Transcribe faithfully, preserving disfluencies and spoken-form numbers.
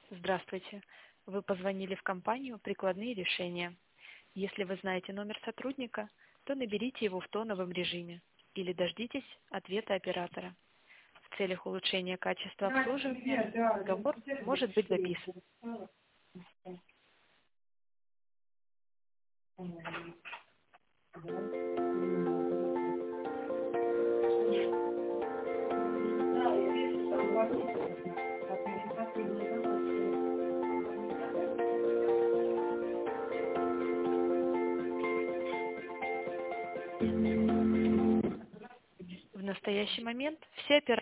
Здравствуйте. Вы позвонили в компанию «Прикладные решения». Если вы знаете номер сотрудника, то наберите его в тоновом режиме или дождитесь ответа оператора. В целях улучшения качества обслуживания разговор может быть записан. В настоящий момент все операторы